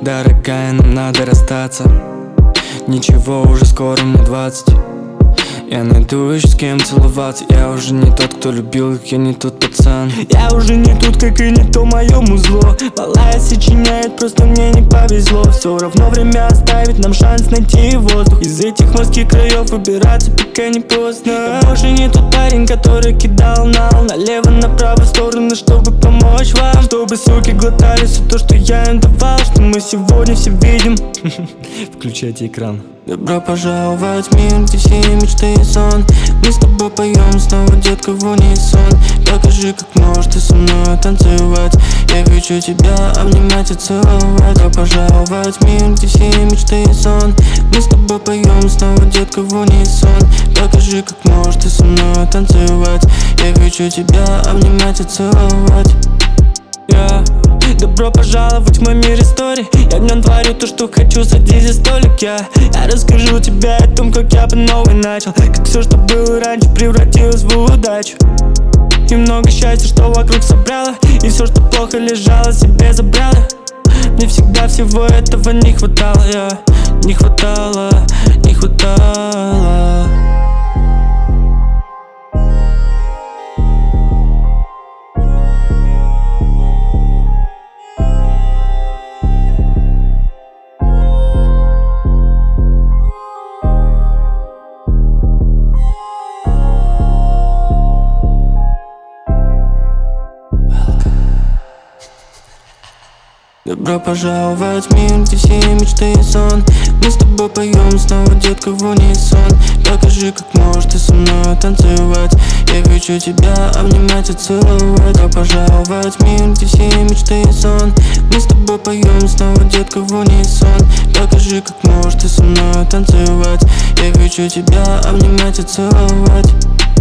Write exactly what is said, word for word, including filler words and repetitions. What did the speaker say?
Дорогая, нам надо расстаться. Ничего, уже скоро мне двадцать. Я найду еще с кем целоваться. Я уже не тот, кто любил их, я не тот пацан. Я уже не тут, как и не то мое музло. Малая сочиняет, просто мне не повезло. Все равно время оставит нам шанс найти воздух. Из этих морских краев выбираться пока не поздно. Я уже не тот парень, который кидал нал налево-направо в стороны, чтобы помочь вам. Чтобы суки глотали все то, что я им давал, что мы сегодня все видим. Включайте экран. Добро пожаловать в мир, где все мечты и сон. Мы с тобой поем снова, детка, в унисон. Покажи, как можешь ты со мной танцевать. Я хочу тебя обнимать и целовать. Добро пожаловать в мир, где все мечты и сон. Мы с тобой поем снова, детка, в унисон. Покажи, как можешь ты со мной танцевать. Я хочу тебя обнимать и целовать. Yeah. Добро пожаловать в мой мир историй. Я в нем творю то, что хочу, садись за столик. Я, я расскажу тебе о том, как я по новой начал. Как все, что было раньше, превратилось в удачу. И много счастья, что вокруг собрала. И все, что плохо лежало, себе забрала. Мне всегда всего этого не хватало, yeah. Не хватало, не хватало. Добро пожаловать в мир, где все мечты и сон. Мы с тобой поем снова, детка, в унисон. Покажи, как можешь ты со мной танцевать. Я хочу тебя обнимать и целовать. Добро пожаловать в мир, где все мечты и сон. Мы с тобой поем снова, детка, в унисон. Покажи, как можешь ты со мной танцевать. Я хочу тебя обнимать и целовать.